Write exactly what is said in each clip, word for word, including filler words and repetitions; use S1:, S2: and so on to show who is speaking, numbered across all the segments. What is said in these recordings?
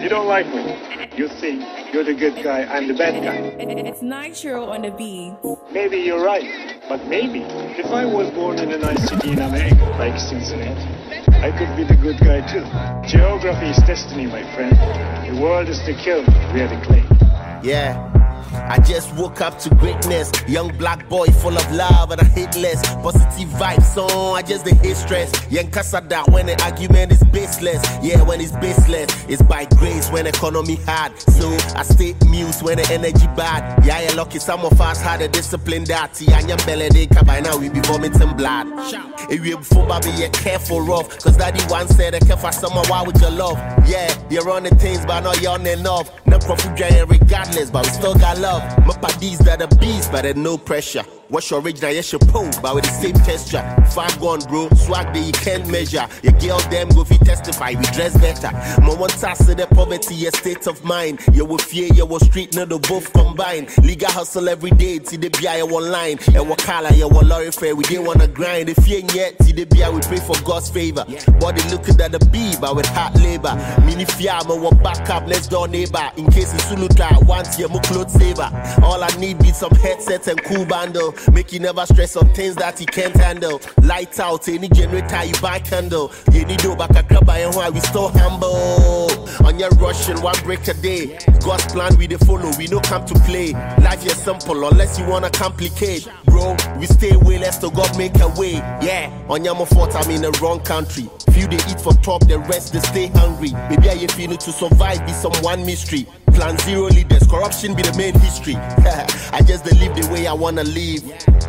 S1: You don't like me. You think you're the good guy, I'm the bad guy.
S2: It's Nitro on the beat.
S1: Maybe you're right, but maybe if I was born in a nice city in America, like Cincinnati, I could be the good guy too. Geography is destiny, my friend. The world is the kiln, we are the clay.
S3: Yeah. I just woke up to greatness. Young black boy full of love and I hate less. Positive vibes on, I just the hate stress. Young Casada when the argument is baseless. Yeah, when it's baseless, it's by grace when economy hard. So I stay mute when the energy bad. Yeah, you're lucky some of us had a discipline that and your belly they can by now we be vomiting blood. If you before baby, you're careful rough. Cause daddy once said I care for someone why with your love. Yeah, you're on the things but not you're on enough. No profit regardless, but we still got love. My paddies that are beast, but at no pressure. What's your original? Yes, your pose, but with the same texture. Far gone, bro. Swag that you can't measure. Your girl, them go fi testify. We dress better. My one task of the poverty, your state of mind. You will fear, you will street, no, the both combined. Legal hustle every day. See the B I online. And what color, you will lorry fair. We didn't wanna grind. If you ain't yet, see the B I, we pray for God's favor. Body looking at the B, but with hard labor. Mini fear, me walk back up, let's door neighbor. In case it's Suluta, once you're more clothes saver. All I need be some headsets and cool bundle. Make you never stress on things that you can't handle. Light out, any generator you buy candle. You need to back a club and why we still humble. On your rushing, one break a day. God's plan we dey follow, we no come to play. Life is simple unless you wanna complicate. Bro, we stay away, let's to God make a way. Yeah, on your fault I'm in the wrong country. Few they eat for top, the rest they stay hungry. Maybe I feel to survive be some one mystery. Plan zero leaders, corruption be the main history. I just live the way I wanna live.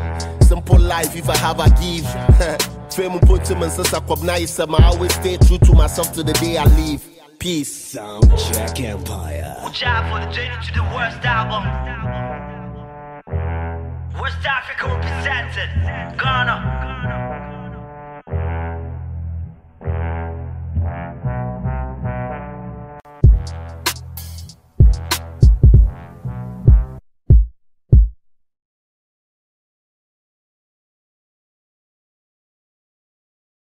S3: Simple life if I have a give. Fame put him and since I come nice, I always stay true to myself to the day I leave. Peace.
S4: Soundcheck Empire.
S5: We'll job for the journey to the worst album. West Africa represented. Ghana.